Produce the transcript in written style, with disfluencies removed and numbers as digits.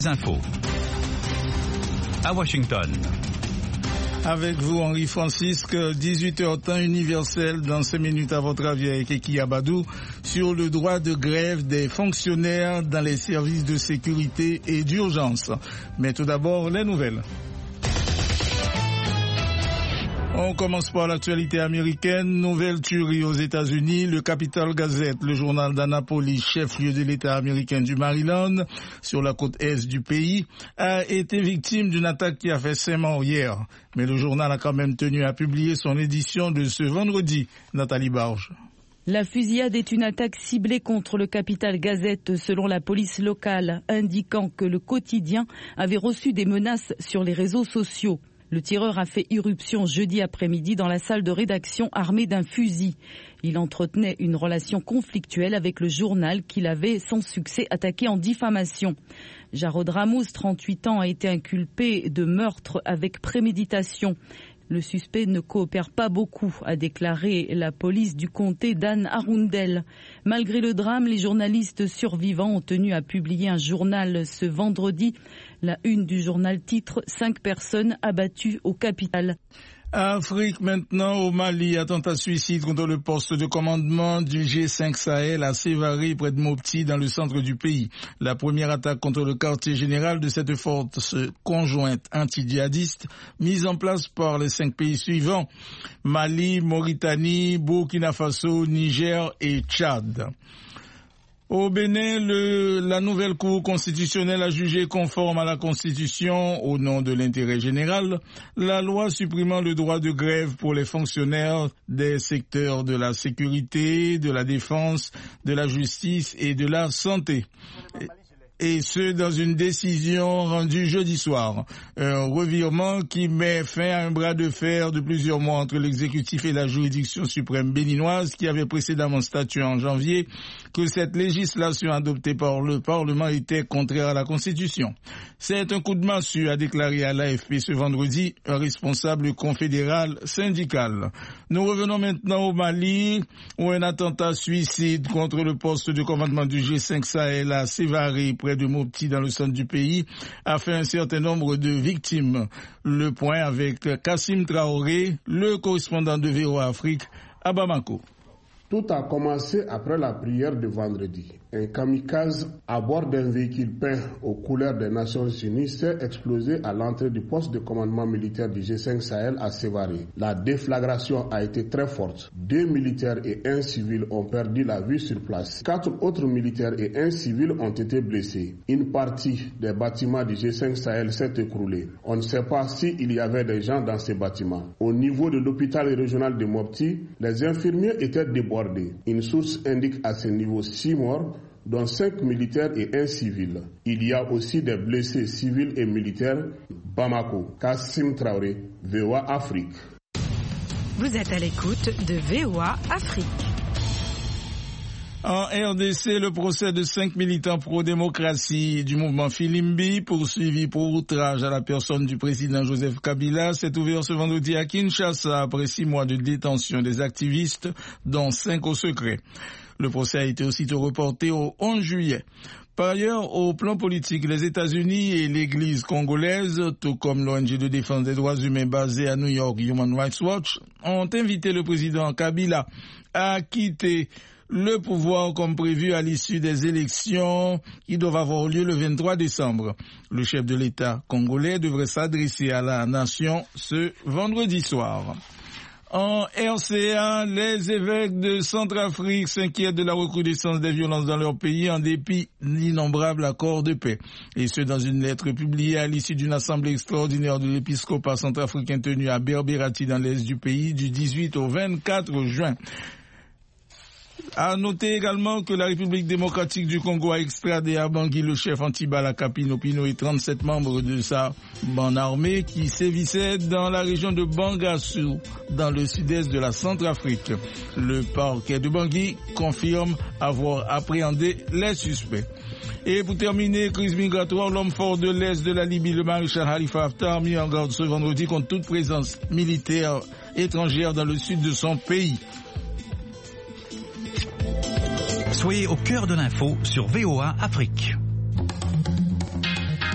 Infos à Washington. Avec vous, Henri Francisque, 18h temps universel dans 5 minutes à votre avis avec Eki Abadou sur le droit de grève des fonctionnaires dans les services de sécurité et d'urgence. Mais tout d'abord, les nouvelles. On commence par l'actualité américaine. Nouvelle tuerie aux États-Unis. Le Capital Gazette, le journal d'Annapolis, chef-lieu de l'État américain du Maryland, sur la côte est du pays, a été victime d'une attaque qui a fait 5 morts hier. Mais le journal a quand même tenu à publier son édition de ce vendredi. Nathalie Barge. La fusillade est une attaque ciblée contre le Capital Gazette selon la police locale, indiquant que le quotidien avait reçu des menaces sur les réseaux sociaux. Le tireur a fait irruption jeudi après-midi dans la salle de rédaction armé d'un fusil. Il entretenait une relation conflictuelle avec le journal qu'il avait sans succès attaqué en diffamation. Jarod Ramos, 38 ans, a été inculpé de meurtre avec préméditation. Le suspect ne coopère pas beaucoup, a déclaré la police du comté d'Anne Arundel. Malgré le drame, les journalistes survivants ont tenu à publier un journal ce vendredi. La une du journal titre « 5 personnes abattues au Capitale ». Afrique maintenant, au Mali, attentat suicide contre le poste de commandement du G5 Sahel à Sévaré près de Mopti dans le centre du pays. La première attaque contre le quartier général de cette force conjointe anti-djihadiste mise en place par les 5 pays suivants: Mali, Mauritanie, Burkina Faso, Niger et Tchad. Au Bénin, la nouvelle Cour constitutionnelle a jugé conforme à la Constitution, au nom de l'intérêt général, la loi supprimant le droit de grève pour les fonctionnaires des secteurs de la sécurité, de la défense, de la justice et de la santé. Et ce, dans une décision rendue jeudi soir. Un revirement qui met fin à un bras de fer de plusieurs mois entre l'exécutif et la juridiction suprême béninoise qui avait précédemment statué en janvier que cette législation adoptée par le Parlement était contraire à la Constitution. C'est un coup de massue, a déclaré à l'AFP ce vendredi un responsable confédéral syndical. Nous revenons maintenant au Mali, où un attentat suicide contre le poste de commandement du G5 Sahel à Sévaré, près de Mopti dans le centre du pays, a fait un certain nombre de victimes. Le point avec Kassim Traoré, le correspondant de VOA Afrique à Bamako. Tout a commencé après la prière de vendredi. Un kamikaze à bord d'un véhicule peint aux couleurs des Nations Unies s'est explosé à l'entrée du poste de commandement militaire du G5 Sahel à Sévaré. La déflagration a été très forte. 2 militaires et 1 civil ont perdu la vie sur place. 4 autres militaires et 1 civil ont été blessés. Une partie des bâtiments du G5 Sahel s'est écroulée. On ne sait pas s'il y avait des gens dans ces bâtiments. Au niveau de l'hôpital régional de Mopti, les infirmiers étaient débordés. Une source indique à ce niveau 6 morts, dont 5 militaires et 1 civil. Il y a aussi des blessés civils et militaires. Bamako, Kassim Traoré, VOA Afrique. Vous êtes à l'écoute de VOA Afrique. En RDC, le procès de 5 militants pro-démocratie du mouvement Filimbi, poursuivis pour outrage à la personne du président Joseph Kabila, s'est ouvert ce vendredi à Kinshasa après 6 mois de détention des activistes, dont 5 au secret. Le procès a été aussitôt reporté au 11 juillet. Par ailleurs, au plan politique, les États-Unis et l'Église congolaise, tout comme l'ONG de défense des droits humains basée à New York, Human Rights Watch, ont invité le président Kabila à quitter le pouvoir comme prévu à l'issue des élections qui doivent avoir lieu le 23 décembre. Le chef de l'État congolais devrait s'adresser à la nation ce vendredi soir. En RCA, les évêques de Centrafrique s'inquiètent de la recrudescence des violences dans leur pays en dépit d'innombrables accords de paix. Et ce, dans une lettre publiée à l'issue d'une assemblée extraordinaire de l'épiscopat centrafricain tenue à Berberati dans l'est du pays du 18 au 24 juin. À noter également que la République démocratique du Congo a extradé à Bangui le chef anti-Balaka Pino Pino et 37 membres de sa bande armée qui sévissait dans la région de Bangassou, dans le sud-est de la Centrafrique. Le parquet de Bangui confirme avoir appréhendé les suspects. Et pour terminer, crise migratoire, l'homme fort de l'Est de la Libye, le maréchal Khalifa Haftar, mis en garde ce vendredi contre toute présence militaire étrangère dans le sud de son pays. Soyez au cœur de l'info sur VOA Afrique.